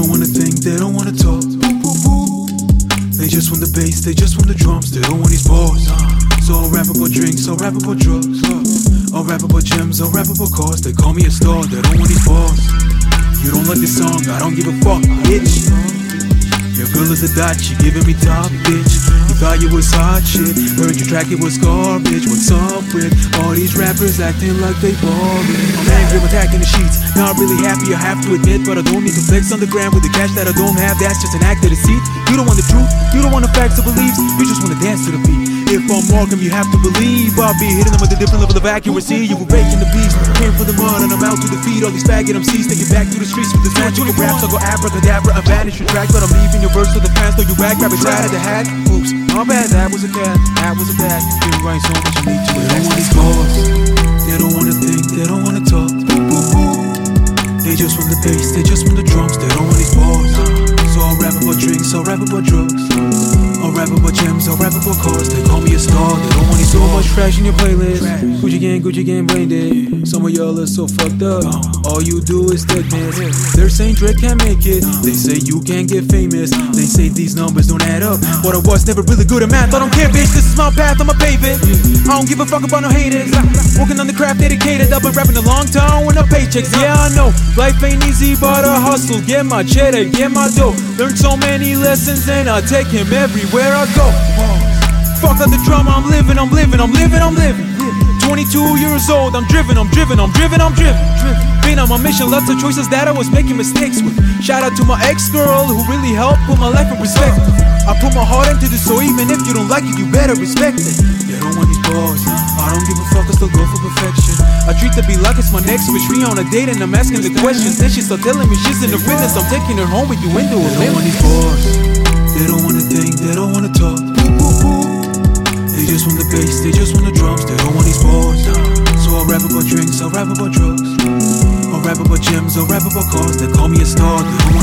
don't wanna think, they don't wanna talk. They just want the bass, they just want the drums, they don't want these bars. So I'll rap about drinks, I'll rap about drugs, I'll rap about gems, I'll rap about cars. They call me a star, they don't want these bars. You don't like this song, I don't give a fuck, bitch. Your girl is a dot, she giving me top, bitch. You thought you was hot shit, heard your track, it was garbage. What's up with all these rappers acting like they boring? I'm angry, I'm attacking the sheets. Not really happy, I have to admit, but I don't need to flex on the ground with the cash that I don't have. That's just an act of deceit. You don't want the truth, you don't want the facts or beliefs, you just want to dance to the beat. If I'm Markham, you have to believe I'll be hitting them with a different level of accuracy. You were breaking the beast, came from the mud and I'm out to defeat all these faggot MCs. Taking back to the streets with this magical raps. I'll go abracadabra and vanish your track, but I'm leaving your verse to the fans. Though you rag, grab it right at the hat. Oops, my bad, that was a cat, that was a bad. You write so much you need to. They don't want these bars, they don't wanna think, they don't wanna talk. They just want the bass, they just want the drums, they don't want these bars. So I'll rap about drinks, I'll rap about drugs, I'll rap about gems, I'll rap about cars. They call me a star, they don't want these so much trash in your playlist. Gucci gang, brain dead. Some of y'all are so fucked up, all you do is take this. They're saying Drake can't make it, they say you can't get famous. They say these numbers don't add up, but I was never really good at math. I don't care, bitch, this is my path, I'ma pave it. I don't give a fuck about no haters. Working on the craft, dedicated. I've been rapping a long time with no paychecks. Yeah, I know, life ain't easy, but I hustle. Get my cheddar, get my dough. Learn so many lessons and I take him everywhere I go. Fuck out the drama, I'm living. 22 years old, I'm driven. Been on my mission, lots of choices that I was making mistakes with. Shout out to my ex-girl who really helped put my life in perspective. I put my heart into this, so even if you don't like it, you better respect it. They don't want these bars, I don't give a fuck, I still go for perfection. I treat the beat like it's my next bitch. We on a date and I'm asking the questions. Then she start telling me she's in the witness. I'm taking her home with you into a They don't want these bars, they don't wanna think, they don't wanna talk. They just want the bass, they just want the drums, they don't want these bars. So I'll rap about drinks, I'll rap about drugs, I'll rap about gems, I'll rap about cars. They call me a star, they don't want